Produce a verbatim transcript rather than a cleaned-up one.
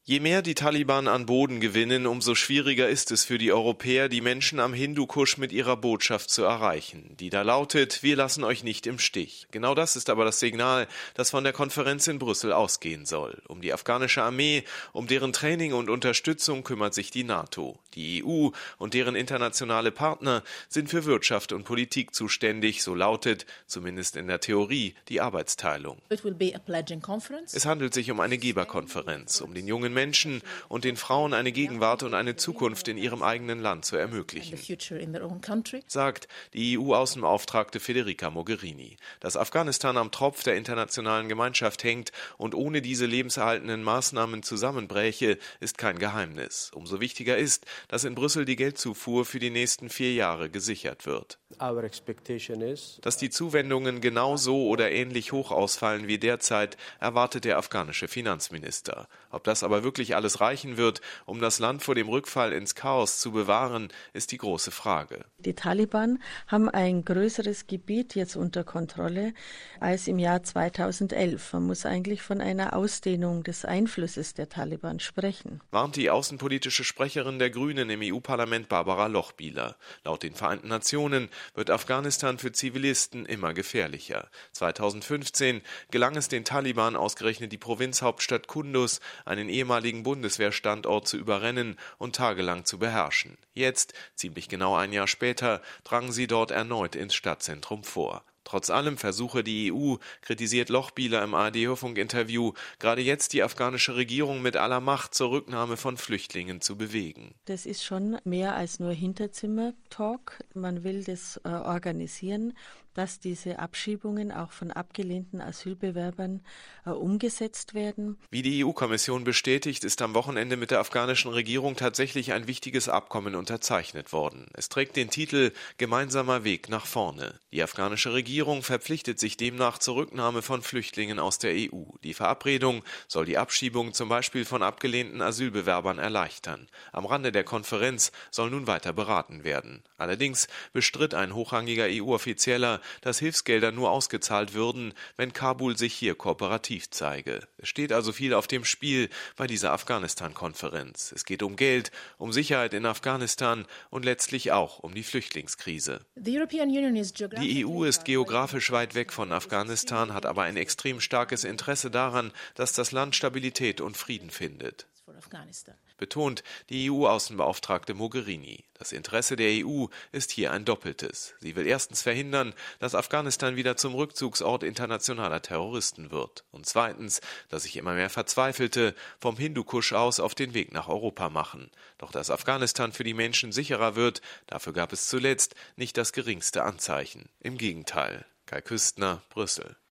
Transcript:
Je mehr die Taliban an Boden gewinnen, umso schwieriger ist es für die Europäer, die Menschen am Hindukusch mit ihrer Botschaft zu erreichen, die da lautet: Wir lassen euch nicht im Stich. Genau das ist aber das Signal, das von der Konferenz in Brüssel ausgehen soll. Um die afghanische Armee, um deren Training und Unterstützung kümmert sich die NATO. Die E U und deren internationale Partner sind für Wirtschaft und Politik zuständig, so lautet, zumindest in der Theorie, die Arbeitsteilung. Es handelt sich um eine Geberkonferenz, um den jungen Menschen und den Frauen eine Gegenwart und eine Zukunft in ihrem eigenen Land zu ermöglichen, sagt die E U-Außenbeauftragte Federica Mogherini. Dass Afghanistan am Tropf der internationalen Gemeinschaft hängt und ohne diese lebenserhaltenden Maßnahmen zusammenbräche, ist kein Geheimnis. Umso wichtiger ist, dass in Brüssel die Geldzufuhr für die nächsten vier Jahre gesichert wird. Dass die Zuwendungen genauso oder ähnlich hoch ausfallen wie derzeit, erwartet der afghanische Finanzminister. Ob das aber wirklich alles reichen wird, um das Land vor dem Rückfall ins Chaos zu bewahren, ist die große Frage. Die Taliban haben ein größeres Gebiet jetzt unter Kontrolle als im Jahr zweitausendelf. Man muss eigentlich von einer Ausdehnung des Einflusses der Taliban sprechen, warnt die außenpolitische Sprecherin der Grünen im E U-Parlament Barbara Lochbihler. Laut den Vereinten Nationen wird Afghanistan für Zivilisten immer gefährlicher. zweitausendfünfzehn gelang es den Taliban ausgerechnet die Provinzhauptstadt Kunduz, einen ehemaligen Bundeswehrstandort, zu überrennen und tagelang zu beherrschen. Jetzt, ziemlich genau ein Jahr später, drangen sie dort erneut ins Stadtzentrum vor. Trotz allem versuche die E U, kritisiert Lochbihler im A R D-Hörfunk-Interview, gerade jetzt die afghanische Regierung mit aller Macht zur Rücknahme von Flüchtlingen zu bewegen. Das ist schon mehr als nur Hinterzimmer-Talk. Man will das äh, organisieren, dass diese Abschiebungen auch von abgelehnten Asylbewerbern äh, umgesetzt werden. Wie die E U-Kommission bestätigt, ist am Wochenende mit der afghanischen Regierung tatsächlich ein wichtiges Abkommen unterzeichnet worden. Es trägt den Titel Gemeinsamer Weg nach vorne. Die afghanische Regierung verpflichtet sich demnach zur Rücknahme von Flüchtlingen aus der E U. Die Verabredung soll die Abschiebung zum Beispiel von abgelehnten Asylbewerbern erleichtern. Am Rande der Konferenz soll nun weiter beraten werden. Allerdings bestritt ein hochrangiger E U-Offizieller, dass Hilfsgelder nur ausgezahlt würden, wenn Kabul sich hier kooperativ zeige. Es steht also viel auf dem Spiel bei dieser Afghanistan-Konferenz. Es geht um Geld, um Sicherheit in Afghanistan und letztlich auch um die Flüchtlingskrise. Die E U ist geografisch weit weg von Afghanistan, hat aber ein extrem starkes Interesse daran, dass das Land Stabilität und Frieden findet, betont die E U-Außenbeauftragte Mogherini. Das Interesse der E U ist hier ein doppeltes. Sie will erstens verhindern, dass Afghanistan wieder zum Rückzugsort internationaler Terroristen wird. Und zweitens, dass sich immer mehr Verzweifelte vom Hindukusch aus auf den Weg nach Europa machen. Doch dass Afghanistan für die Menschen sicherer wird, dafür gab es zuletzt nicht das geringste Anzeichen. Im Gegenteil. Kai Küstner, Brüssel.